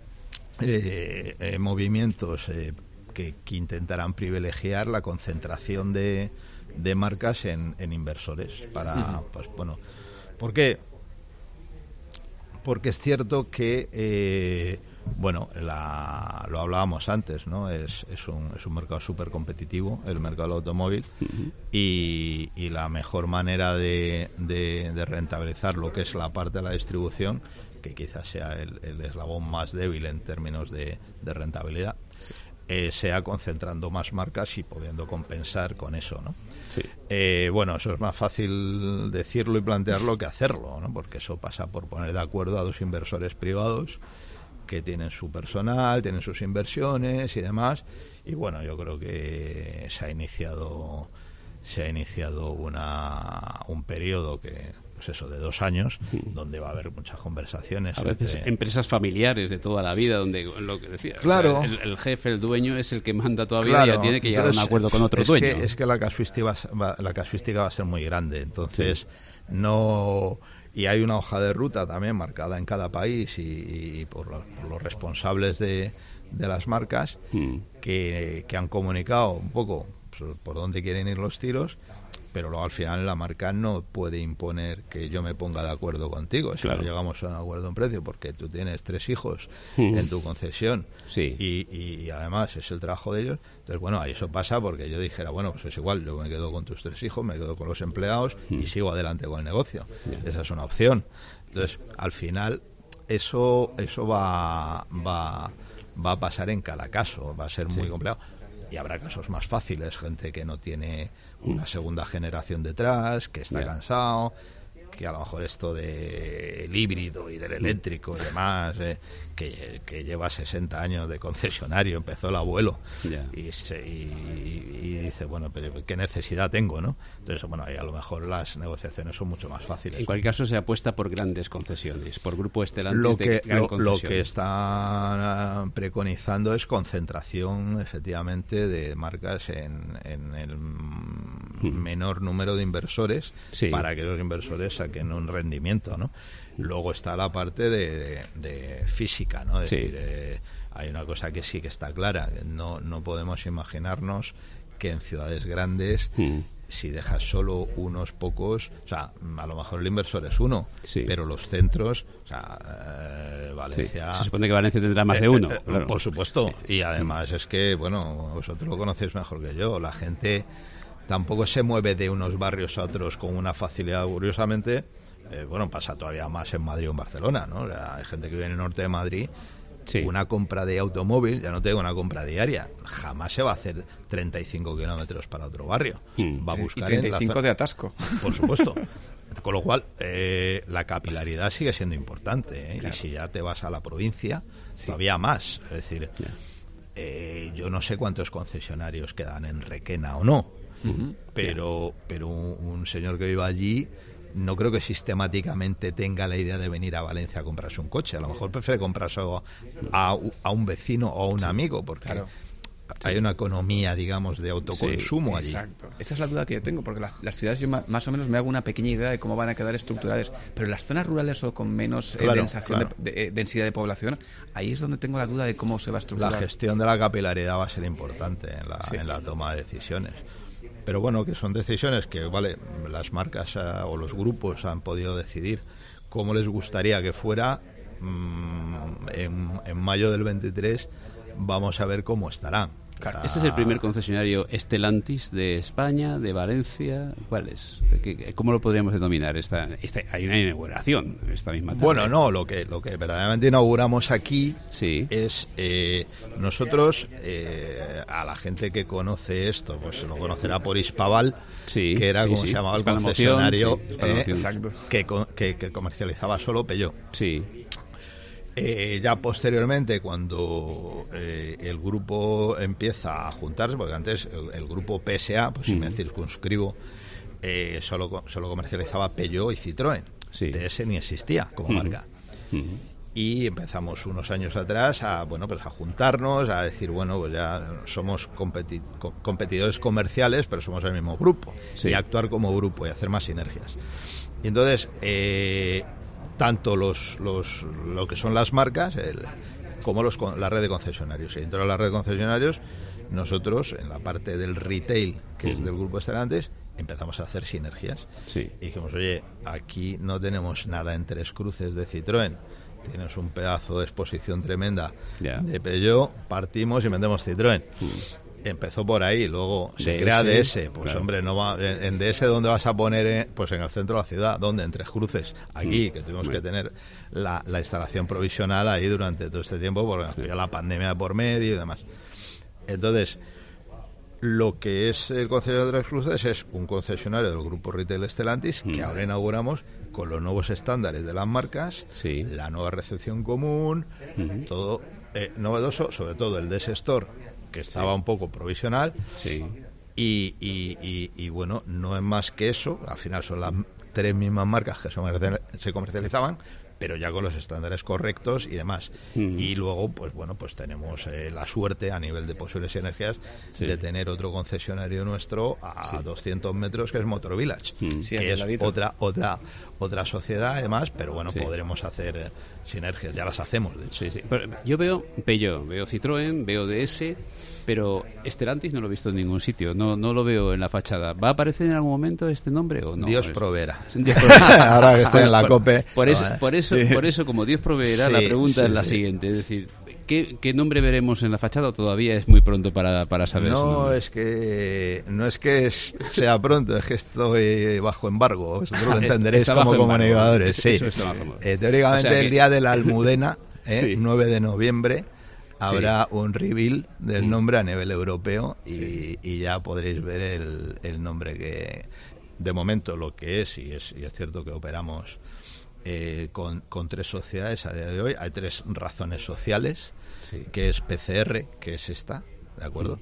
S4: movimientos que intentarán privilegiar la concentración de marcas en inversores para, pues bueno, ¿por qué? Porque es cierto que lo hablábamos antes, ¿no? Es un mercado súper competitivo, el mercado del automóvil, y la mejor manera de rentabilizar lo que es la parte de la distribución, que quizás sea el eslabón más débil en términos de rentabilidad, sea concentrando más marcas y pudiendo compensar con eso, ¿no? Bueno, eso es más fácil decirlo y plantearlo que hacerlo, ¿no? Porque eso pasa por poner de acuerdo a 2 inversores privados que tienen su personal, tienen sus inversiones y demás, y bueno, yo creo que se ha iniciado un periodo que, pues eso, de 2 años, donde va a haber muchas conversaciones.
S1: A veces empresas familiares de toda la vida, donde lo que decía,
S4: claro,
S1: o sea, el jefe, el dueño es el que manda todavía, y ya tiene que llegar a un acuerdo con otro dueño.
S4: Es que la casuística va a ser muy grande, entonces y hay una hoja de ruta también marcada en cada país y por los responsables de las marcas que han comunicado un poco por dónde quieren ir los tiros, pero luego al final la marca no puede imponer que yo me ponga de acuerdo contigo si no llegamos a un acuerdo en precio, porque tú tienes 3 hijos en tu concesión y además es el trabajo de ellos. Entonces, bueno, ahí eso pasa porque yo dijera, bueno, pues es igual, yo me quedo con tus 3 hijos, me quedo con los empleados y sigo adelante con el negocio. Esa es una opción. Entonces, al final eso va a pasar en cada caso, va a ser muy complicado. Y habrá casos más fáciles, gente que no tiene una segunda generación detrás, que está cansado, que a lo mejor esto del híbrido y del eléctrico y demás, que lleva 60 años de concesionario, empezó el abuelo y dice, bueno, pero ¿qué necesidad tengo, no? Entonces, bueno, ahí a lo mejor las negociaciones son mucho más fáciles.
S1: En cualquier caso se apuesta por grandes concesiones, por grupo Stellantis
S4: lo
S1: concesiones.
S4: que está preconizando es concentración, efectivamente, de marcas en el menor número de inversores, para que los inversores saquen un rendimiento, ¿no? Luego está la parte de física, ¿no? Es decir, hay una cosa que sí que está clara, no podemos imaginarnos que en ciudades grandes, si dejas solo unos pocos, o sea, a lo mejor el inversor es uno, pero los centros, o sea, Valencia...
S1: Se supone que Valencia tendrá más de uno. Claro.
S4: Por supuesto, y además es que, bueno, vosotros lo conocéis mejor que yo, la gente tampoco se mueve de unos barrios a otros con una facilidad, curiosamente. Pasa todavía más en Madrid o en Barcelona, ¿no? O sea, hay gente que vive en el norte de Madrid, una compra de automóvil, ya no tengo una compra diaria, jamás se va a hacer 35 kilómetros para otro barrio. Va a buscar
S2: y 35 de atasco.
S4: Por supuesto. Con lo cual, la capilaridad sigue siendo importante, ¿eh?
S2: Claro.
S4: Y si ya te vas a la provincia, todavía más. Es decir, yo no sé cuántos concesionarios quedan en Requena o no, pero un señor que viva allí no creo que sistemáticamente tenga la idea de venir a Valencia a comprarse un coche. A lo mejor prefiere comprarse a un vecino o a un amigo, porque...
S2: Claro.
S4: Hay una economía, digamos, de autoconsumo allí.
S2: Exacto. Esa es la duda que yo tengo, porque las ciudades yo más o menos me hago una pequeña idea de cómo van a quedar estructuradas, pero en las zonas rurales o con menos densidad de población, ahí es donde tengo la duda de cómo se va a estructurar.
S4: La gestión de la capilaridad va a ser importante en la toma de decisiones. Pero bueno, que son decisiones que, vale, las marcas o los grupos han podido decidir cómo les gustaría que fuera. En mayo del 23 vamos a ver cómo estarán.
S1: Claro. ¿Este es el primer concesionario Stellantis de España, de Valencia? ¿Cuál es? ¿Cómo lo podríamos denominar? Hay una inauguración esta misma tarde.
S4: Bueno, no, lo que verdaderamente inauguramos aquí es nosotros, a la gente que conoce esto, pues lo conocerá por Hispaval, que era como se llamaba el concesionario que comercializaba solo Peugeot.
S1: Sí.
S4: Ya posteriormente, cuando el grupo empieza a juntarse, porque antes el grupo PSA, pues si me circunscribo, solo comercializaba Peugeot y Citroën. DS ni existía como marca. Y empezamos unos años atrás a juntarnos, a decir, bueno, pues ya somos competidores comerciales, pero somos el mismo grupo, y actuar como grupo y hacer más sinergias. Y entonces, tanto lo que son las marcas como la red de concesionarios. Y dentro de la red de concesionarios, nosotros, en la parte del retail, que es del grupo Stellantis, empezamos a hacer sinergias. Y dijimos, oye, aquí no tenemos nada en Tres Cruces de Citroën, tienes un pedazo de exposición tremenda de Peugeot, partimos y vendemos Citroën. Empezó por ahí, luego se crea DS, pues hombre, no va en DS, ¿dónde vas a poner? Pues en el centro de la ciudad. ¿Dónde? En Tres Cruces, aquí, que tuvimos que tener la instalación provisional ahí durante todo este tiempo, porque nos pilló la pandemia por medio y demás. Entonces, lo que es el concesionario de Tres Cruces es un concesionario del grupo Retail Stellantis, que ahora inauguramos con los nuevos estándares de las marcas, la nueva recepción común, todo novedoso, sobre todo el DS Store, que estaba un poco provisional, y bueno, no es más que eso. Al final son las tres mismas marcas que se comercializaban, pero ya con los estándares correctos y demás. Y luego, pues bueno, pues tenemos la suerte, a nivel de posibles sinergias, de tener otro concesionario nuestro a 200 metros, que es Motor Village, que es otra sociedad, además, pero bueno, podremos hacer sinergias, ya las hacemos, de hecho.
S1: Pero yo veo Peugeot, veo Citroën, veo DS, pero Stellantis no lo he visto en ningún sitio, no lo veo en la fachada. ¿Va a aparecer en algún momento este nombre o no?
S4: Dios proveerá.
S1: Ahora
S4: que estoy en la COPE.
S1: Por eso, como Dios proveerá, la pregunta es la siguiente, es decir, ¿qué nombre veremos en la fachada o todavía es muy pronto para saber?
S4: No es que sea pronto, es que estoy bajo embargo. Vosotros lo entenderéis como comunicadores. Teóricamente, el día de la Almudena, 9 de noviembre, habrá un reveal del nombre a nivel europeo y ya podréis ver el nombre que, de momento, lo que es, y es cierto que operamos con tres sociedades a día de hoy. Hay tres razones sociales, que es PCR, que es esta, ¿de acuerdo?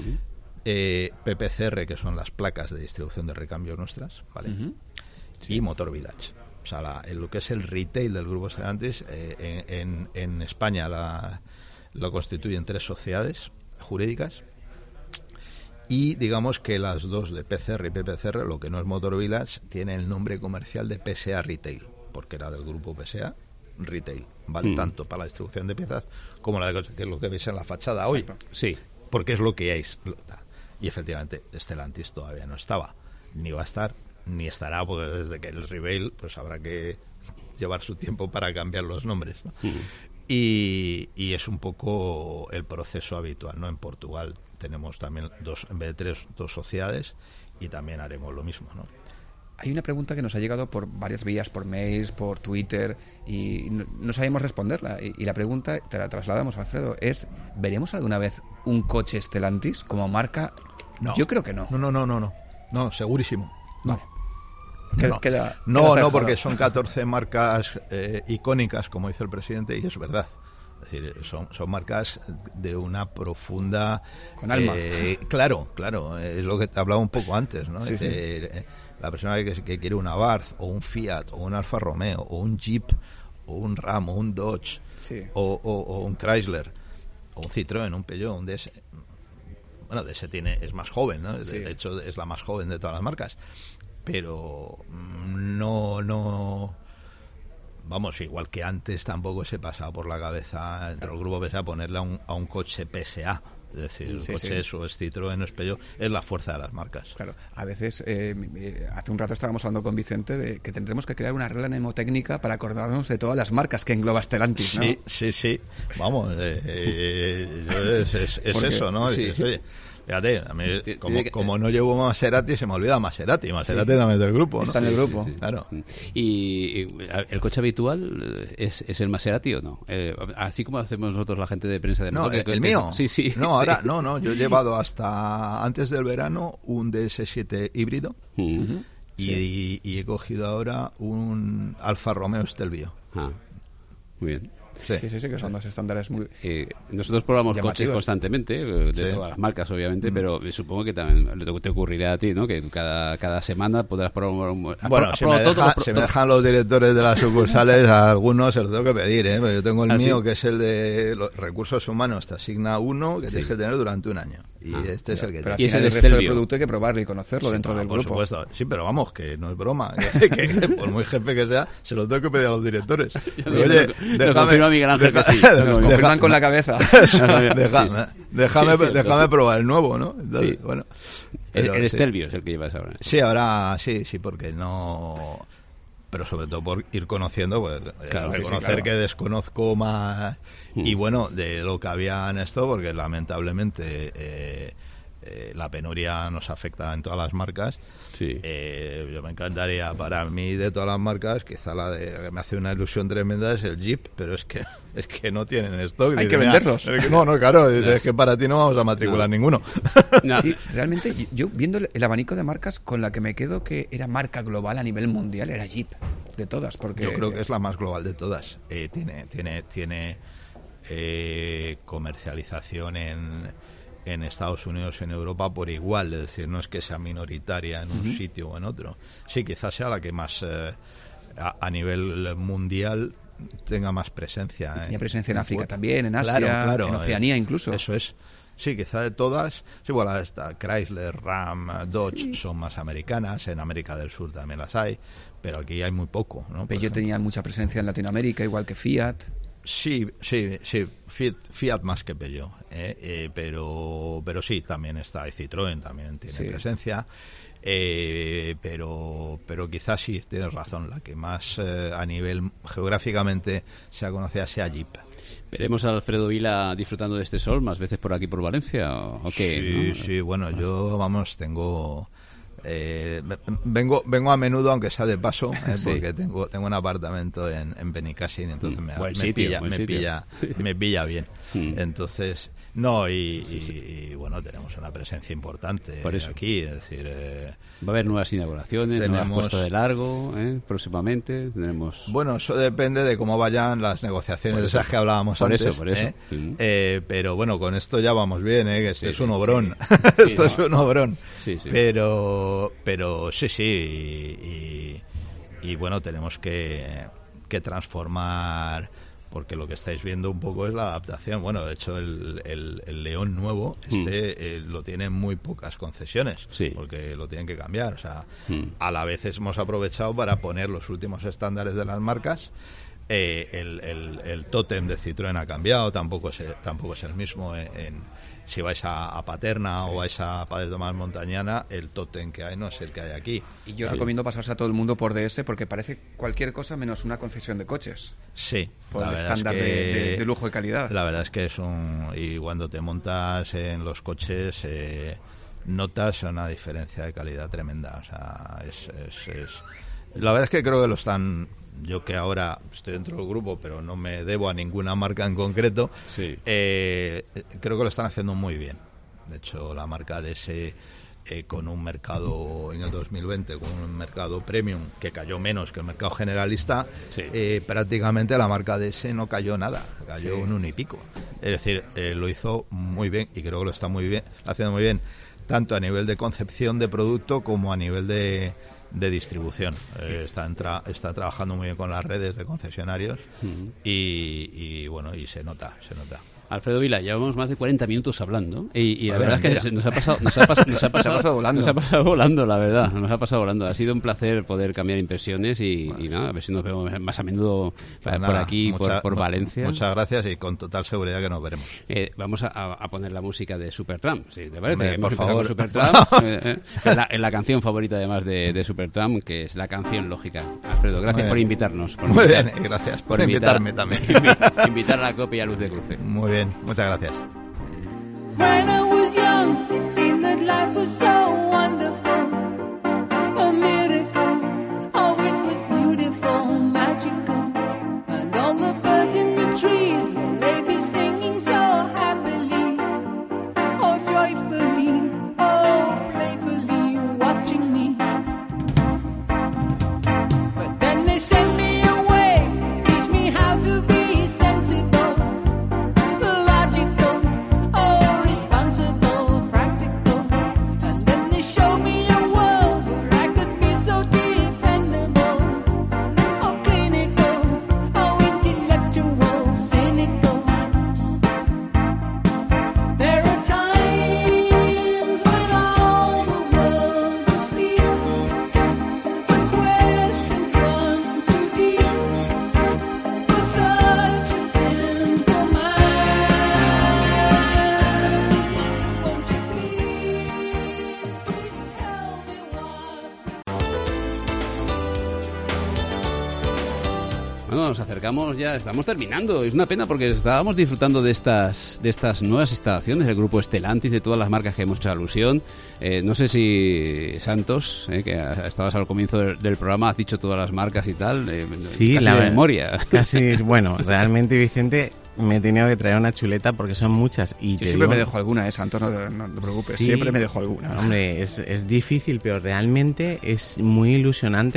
S4: PPCR, que son las placas de distribución de recambio nuestras, ¿vale? Y Motor Village. O sea, lo que es el retail del grupo Stellantis, en España lo constituyen tres sociedades jurídicas, y digamos que las dos de PCR y PPCR, lo que no es Motor Village, tiene el nombre comercial de PSA Retail, porque era del grupo PSA Retail, ¿vale? Tanto para la distribución de piezas como que es lo que veis en la fachada hoy. Porque es lo que hay. Y efectivamente, Stellantis todavía no estaba, ni va a estar, ni estará, porque desde que el reveal, pues habrá que llevar su tiempo para cambiar los nombres, ¿no? Y es un poco el proceso habitual, ¿no? En Portugal tenemos también en vez de tres, dos sociedades, y también haremos lo mismo, ¿no?
S2: Hay una pregunta que nos ha llegado por varias vías, por mails, por Twitter, y no sabemos responderla. Y la pregunta, te la trasladamos, Alfredo, es: ¿veremos alguna vez un coche Stellantis como marca?
S4: No.
S2: Yo creo que no.
S4: No, segurísimo. No. No, porque son 14 marcas icónicas, como dice el presidente, y es verdad. Es decir, son marcas de una profunda...
S2: Con alma.
S4: Claro, es lo que te hablaba un poco antes, ¿no?
S2: Sí,
S4: La persona que quiere un Abarth, o un Fiat, o un Alfa Romeo, o un Jeep, o un Ram, o un Dodge, o un Chrysler, o un Citroën, un Peugeot, un DS... Bueno, DS es más joven, ¿no?
S2: Sí.
S4: De hecho, es la más joven de todas las marcas. Pero no... Vamos, igual que antes tampoco se pasaba por la cabeza dentro del grupo PSA ponerle a un coche PSA. Es decir, el coche eso es Citroën, es Peugeot, es la fuerza de las marcas.
S2: Claro, a veces, hace un rato estábamos hablando con Vicente de que tendremos que crear una regla mnemotécnica para acordarnos de todas las marcas que engloba Stellantis, ¿no?
S4: Sí. Vamos, es eso, ¿no?
S1: Sí.
S4: Dices, oye, fíjate, a mí, como no llevo Maserati, se me olvida Maserati. Maserati también es del grupo, ¿no?
S2: Está en el grupo.
S4: Sí. Claro.
S1: ¿Y el coche habitual es el Maserati o no? Así como hacemos nosotros la gente de prensa de...
S4: No, el mío.
S1: Sí.
S4: No, ahora, no. Yo he llevado hasta antes del verano un DS7 híbrido y he cogido ahora un Alfa Romeo Stelvio.
S1: Muy bien.
S2: Sí, que son dos estándares muy...
S1: Nosotros probamos
S2: llamativos.
S1: coches constantemente, de todas las marcas, obviamente, pero supongo que también te ocurrirá a ti, ¿no? Que cada semana podrás probar un...
S4: Bueno, si me dejan los directores de las sucursales, a algunos se los tengo que pedir, ¿eh? Yo tengo el mío, que es el de los recursos humanos, te asigna uno que tienes que tener durante un año. Y este es el que...
S2: Pero
S1: y es el
S2: resto del
S1: Stelvio.
S2: producto hay que probarlo y conocerlo dentro del
S4: por
S2: grupo.
S4: Supuesto. Sí, pero vamos, que no es broma. Que por muy jefe que sea, se lo tengo que pedir a los directores. Oye,
S1: lo confirma Miguel Ángel que sí.
S2: Nos confirman con la cabeza.
S4: Déjame probar el nuevo, ¿no? Entonces,
S1: Sí.
S4: Bueno,
S1: El Stelvio es el que llevas ahora.
S4: Sí, ahora sí, porque no... Pero sobre todo por ir conociendo, pues
S1: Claro,
S4: reconocer que desconozco más y bueno, de lo que había en esto, porque lamentablemente la penuria nos afecta en todas las marcas.
S1: Sí.
S4: Yo me encantaría, para mí, de todas las marcas, quizá la que me hace una ilusión tremenda es el Jeep, pero es que no tienen stock.
S2: Hay que venderlos.
S4: No, claro, es que para ti no vamos a matricular ninguno.
S1: No.
S2: Sí, realmente, yo viendo el abanico de marcas, con la que me quedo que era marca global a nivel mundial era Jeep, de todas, porque...
S4: Yo creo que es la más global de todas. Tiene comercialización en Estados Unidos y en Europa por igual, es decir, no es que sea minoritaria en un sitio o en otro. Sí, quizás sea la que más a nivel mundial tenga más presencia.
S2: Tenía presencia en África también, en Asia,
S4: claro,
S2: en Oceanía incluso.
S4: Eso es. Sí, quizá de todas. Sí, bueno, está Chrysler, Ram, Dodge son más americanas. En América del Sur también las hay, pero aquí hay muy poco, ¿no?
S2: Peugeot tenía mucha presencia en Latinoamérica, igual que Fiat.
S4: Sí, Fiat más que Peugeot, pero sí, también está, y Citroën también tiene presencia, pero quizás sí, tienes razón, la que más a nivel geográficamente sea conocida sea Jeep.
S1: ¿Veremos a Alfredo Vila disfrutando de este sol más veces por aquí por Valencia o qué?
S4: Sí, bueno, yo, tengo... vengo a menudo, aunque sea de paso, porque tengo un apartamento en Benicàssim, entonces me pilla bien. Entonces, no, y bueno, tenemos una presencia importante
S1: por eso.
S4: Aquí, es decir...
S1: Va a haber nuevas inauguraciones, nuevas puestas de largo, próximamente tendremos...
S4: Bueno, eso depende de cómo vayan las negociaciones de esas que hablábamos antes.
S1: Por eso.
S4: Pero bueno, con esto ya vamos bien, que esto es un obrón.
S1: Sí.
S4: Esto es un obrón.
S1: Sí.
S4: Pero sí, y bueno, tenemos que transformar, porque lo que estáis viendo un poco es la adaptación. Bueno, de hecho el León nuevo lo tiene muy pocas concesiones, porque lo tienen que cambiar. O sea, a la vez hemos aprovechado para poner los últimos estándares de las marcas. El tótem de Citroën ha cambiado, tampoco es el mismo si vais a Paterna o vais a Padre Tomás Montañana, el tótem que hay no es el que hay aquí.
S2: Y yo recomiendo pasarse a todo el mundo por DS, porque parece cualquier cosa menos una concesión de coches.
S4: Sí.
S2: Por el estándar de lujo y calidad.
S4: La verdad es que y cuando te montas en los coches notas una diferencia de calidad tremenda. O sea, la verdad es que creo que lo están... Yo, que ahora estoy dentro del grupo, pero no me debo a ninguna marca en concreto, creo que lo están haciendo muy bien. De hecho, la marca DS con un mercado en el 2020, con un mercado premium que cayó menos que el mercado generalista, prácticamente la marca DS no cayó nada, cayó un 1 y pico. Es decir, lo hizo muy bien y creo que lo está muy bien, haciendo muy bien, tanto a nivel de concepción de producto como a nivel de distribución. Está trabajando muy bien con las redes de concesionarios y bueno, y se nota.
S1: Alfredo Vila, llevamos más de 40 minutos hablando y la verdad es que nos ha pasado volando, la verdad. Nos ha pasado volando. Ha sido un placer poder cambiar impresiones y nada, a ver si nos vemos más a menudo por aquí, por Valencia.
S4: Muchas gracias y con total seguridad que nos veremos.
S1: Vamos a poner la música de Supertramp, ¿sí? ¿Te parece?
S4: Hombre, por favor.
S1: Supertramp, es la canción favorita además de Supertramp, que es la canción lógica. Alfredo, gracias por invitarnos.
S4: Muy bien, gracias por invitarme también.
S1: Invitar a la copia Luz de Cruce.
S4: Muy bien. Muchas gracias.
S5: When I was young, it seemed that life was so wonderful, a miracle. Oh, it was beautiful, magical, and all the birds in the trees, well, they be singing so happily, oh, joyfully, oh, playfully, watching me. But then they sent me away to teach me how to be sensible.
S1: Nos acercamos ya, estamos terminando. Es una pena porque estábamos disfrutando de estas nuevas instalaciones del grupo Stellantis, de todas las marcas que hemos hecho alusión. No sé si Santos, que estabas al comienzo del programa, has dicho todas las marcas y tal.
S3: Sí,
S1: casi
S3: la
S1: de memoria.
S3: Casi, bueno, realmente, Vicente, me he tenido que traer una chuleta porque son muchas. Y
S2: yo siempre me dejo alguna, Santos, no te preocupes,
S3: sí,
S2: siempre me dejo alguna.
S3: Hombre, es difícil, pero realmente es muy ilusionante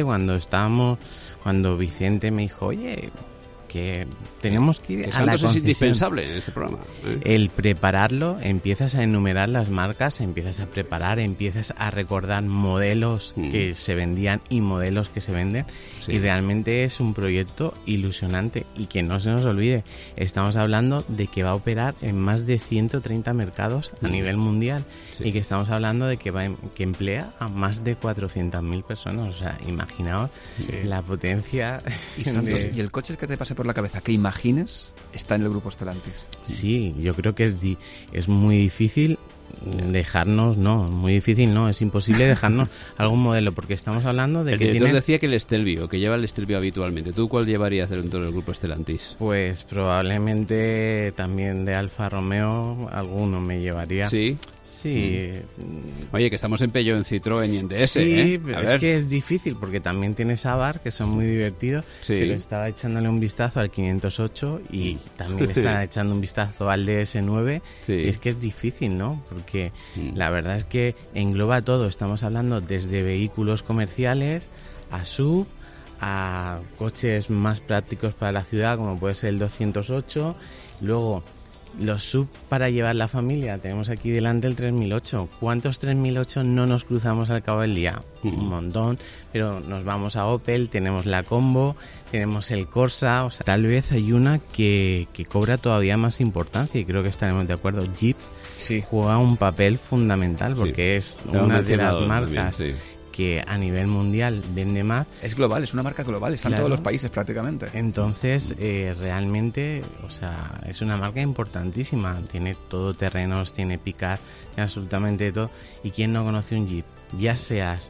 S3: cuando Vicente me dijo, oye, que tenemos que ir a la concesión.
S1: Es indispensable en este programa.
S3: El prepararlo, empiezas a enumerar las marcas, empiezas a preparar, empiezas a recordar modelos que se vendían y modelos que se venden. Sí. Y realmente es un proyecto ilusionante y que no se nos olvide, estamos hablando de que va a operar en más de 130 mercados a nivel mundial. Sí. Y que estamos hablando de que emplea a más de 400.000 personas. O sea, imaginaos la potencia.
S2: Y, Santos, ¿y el coche que te pase por la cabeza que imagines está en el grupo Stellantis?
S3: Sí, yo creo que es muy difícil dejarnos, es imposible dejarnos algún modelo, porque estamos hablando de que
S1: director decía que el Stelvio, que lleva el Stelvio habitualmente. ¿Tú cuál llevarías dentro del grupo Stellantis?
S3: Pues probablemente también de Alfa Romeo alguno me llevaría.
S1: ¿Sí?
S3: Sí.
S1: Oye, que estamos en Peugeot, en Citroën y en DS.
S3: Sí, pero es que es difícil porque también tienes Abarth, que son muy divertidos, pero estaba echándole un vistazo al 508 y también estaba echando un vistazo al DS9 y es que es difícil, ¿no? Porque la verdad es que engloba todo. Estamos hablando desde vehículos comerciales a SUV, a coches más prácticos para la ciudad, como puede ser el 208. Luego, los SUV para llevar la familia. Tenemos aquí delante el 3008. ¿Cuántos 3008 no nos cruzamos al cabo del día? Un montón. Pero nos vamos a Opel, tenemos la Combo, tenemos el Corsa. O sea, tal vez hay una que cobra todavía más importancia y creo que estaremos de acuerdo. Jeep juega un papel fundamental porque es una de las marcas que a nivel mundial vende más.
S2: Es global, es una marca global, está en todos los países prácticamente.
S3: Entonces, realmente, o sea, es una marca importantísima. Tiene todoterrenos, tiene pick-up, tiene absolutamente todo. ¿Y quién no conoce un Jeep? ya seas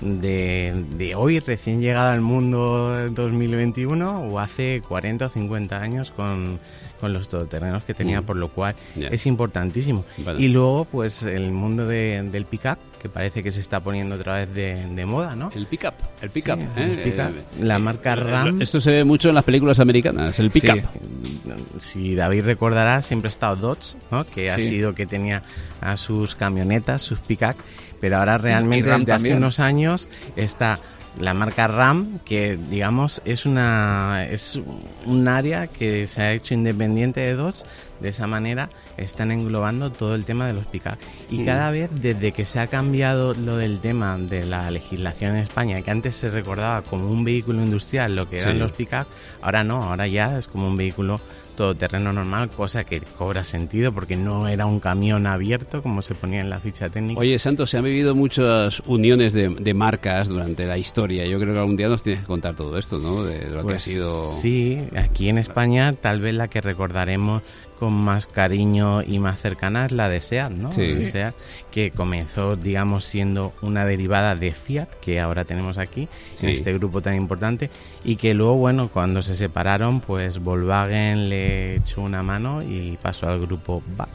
S3: de hoy recién llegado al mundo 2021 o hace 40 o 50 años con los todoterrenos que tenía, por lo cual es importantísimo. Vale. Y luego pues el mundo del pick-up, que parece que se está poniendo otra vez de moda, ¿no?
S1: El pick-up,
S3: el pick-up, la marca Ram.
S1: Esto se ve mucho en las películas americanas, el pick-up.
S3: Sí. Si David recordará, siempre ha estado Dodge, ¿no? Que ha sido que tenía a sus camionetas, sus pick-up, pero ahora realmente desde hace unos años está la marca Ram, que digamos es un área que se ha hecho independiente de Dodge. De esa manera están englobando todo el tema de los pick-up. Y cada vez, desde que se ha cambiado lo del tema de la legislación en España, que antes se recordaba como un vehículo industrial lo que eran los pick-up, ahora no, ahora ya es como un vehículo todoterreno normal, cosa que cobra sentido porque no era un camión abierto como se ponía en la ficha técnica.
S1: Oye, Santos, se han vivido muchas uniones de marcas durante la historia. Yo creo que algún día nos tienes que contar todo esto, ¿no? De lo que ha sido...
S3: Sí, aquí en España tal vez la que recordaremos con más cariño y más cercana es la de SEAT, ¿no?
S1: Sí.
S3: SEAT, que comenzó, digamos, siendo una derivada de Fiat, que ahora tenemos aquí, en este grupo tan importante, y que luego, bueno, cuando se separaron, pues Volkswagen le echó una mano y pasó al grupo BAC.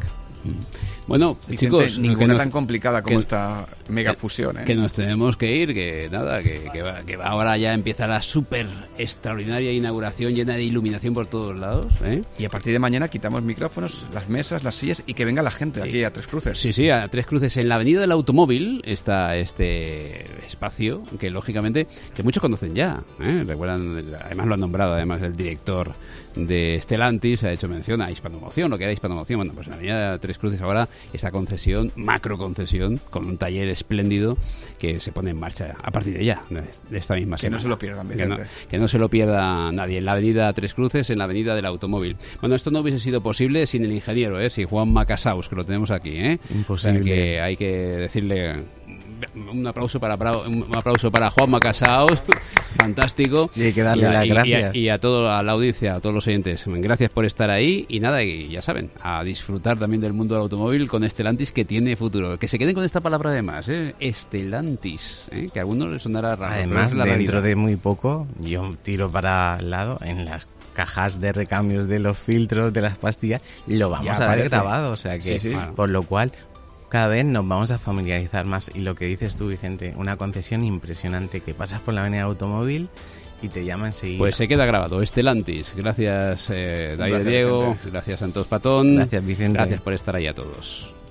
S2: Bueno, Vicente, chicos, ninguna tan complicada como esta megafusión,
S1: que nos tenemos que ir, que nada, que va ahora ya empieza la súper extraordinaria inauguración llena de iluminación por todos lados, ¿eh?
S2: Y a partir de mañana quitamos micrófonos, las mesas, las sillas y que venga la gente aquí a Tres Cruces.
S1: Sí, a Tres Cruces. En la Avenida del Automóvil está este espacio que lógicamente que muchos conocen ya, ¿eh? Recuerdan, además lo han nombrado, además el director de Stellantis ha hecho mención a Hispanomoción, lo que era Hispanomoción. Bueno, pues en la Avenida Tres Cruces ahora esta concesión, macro concesión, con un taller espléndido que se pone en marcha a partir de ya, de esta misma semana.
S2: Que no se lo pierdan, Vicente.
S1: Que no se lo pierda nadie. En la Avenida Tres Cruces, en la Avenida del Automóvil. Bueno, esto no hubiese sido posible sin el ingeniero, sin Juanma Casaus, que lo tenemos aquí, ¿eh?
S3: Imposible.
S1: O sea que hay que decirle... Un aplauso para Juanma Casaus, fantástico.
S3: Y hay que darle las gracias.
S1: Y a toda la audiencia, a todos los oyentes. Gracias por estar ahí y nada, y ya saben, a disfrutar también del mundo del automóvil con Stellantis, que tiene futuro. Que se queden con esta palabra además, Stellantis, que a algunos les sonará raro.
S3: Además, dentro de muy poco, yo tiro para el lado en las cajas de recambios de los filtros, de las pastillas, lo vamos a ver grabado, o sea que, por lo cual... Cada vez nos vamos a familiarizar más y lo que dices tú, Vicente, una concesión impresionante que pasas por la avenida Automóvil y te llama enseguida.
S1: Pues se queda grabado, Stellantis. Gracias David, Diego, gracias Santos Patón.
S3: Gracias Vicente.
S1: Gracias por estar ahí a todos.